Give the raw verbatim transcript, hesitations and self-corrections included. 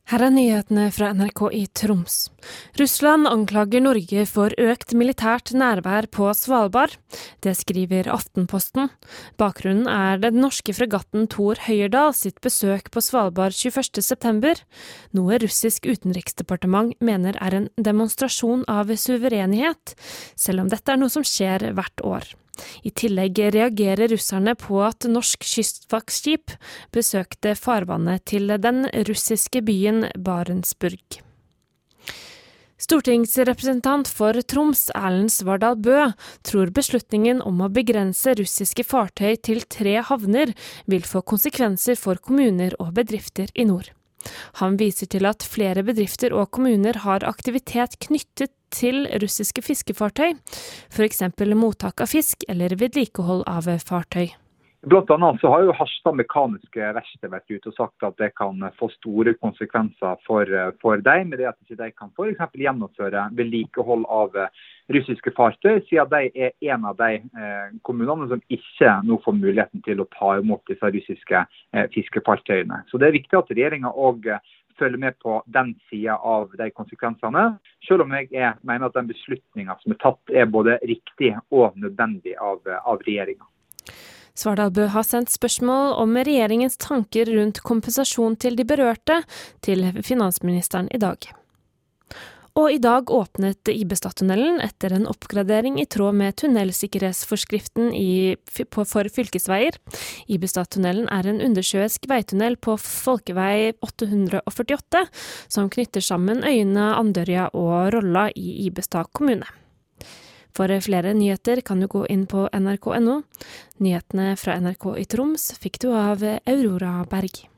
Her er nyhetene fra N R K i Troms. Russland anklager Norge for økt militært nærvær på Svalbard. Det skriver Aftenposten. Bakgrunnen er den norske fregatten Thor Heyerdahl sitt besøk på Svalbard tjueførste september, noe russisk utenriksdepartement mener er en demonstrasjon av suverenighet, selv om dette er noe som skjer hvert år. I tillegg reagerer russerne på at norsk kystvaktskip besøkte farvannet til den russiske byen Barentsburg. Stortingsrepresentant for Troms, Erlend Svardal Bøe, tror beslutningen om å begrense russiske fartøy til tre havner vil få konsekvenser for kommuner og bedrifter i nord. Han viser til at flere bedrifter og kommuner har aktivitet knyttet til russiske fiskefartøy, for eksempel mottak av fisk eller vedlikehold av fartøy. Blant annet så har jo Harstad Mekaniske Verksted vært ute og sagt at det kan få store konsekvenser for, for dem, med det at de kan for eksempel gjennomføre vedlikehold av russiske fartøy, siden de er en av de eh, kommunene som ikke nå får muligheten til å ta imot disse russiske eh, fiskefartøyene. Så det er viktig at regjeringen også følger med på den siden av de konsekvensene, selv om jeg er, mener at den beslutningen som er tatt er både riktig og nødvendig av, av regjeringen. Svardal Bøe har sendt spørsmål om regjeringens tanker rundt kompensasjon til de berørte til finansministeren i dag. Og i dag åpnet Ibestad-tunnelen etter en oppgradering i tråd med tunnelsikkerhetsforskriften i, på, for fylkesveier. Ibestad-tunnelen er en undersjøisk veitunnel på Folkevei åtte hundre førtiåtte, som knytter sammen øyene Andørja og Rolla i Ibestad kommune. For flere nyheter kan du gå inn på N R K punktum N O. Nyhetene fra N R K i Troms fikk du av Aurora Berg.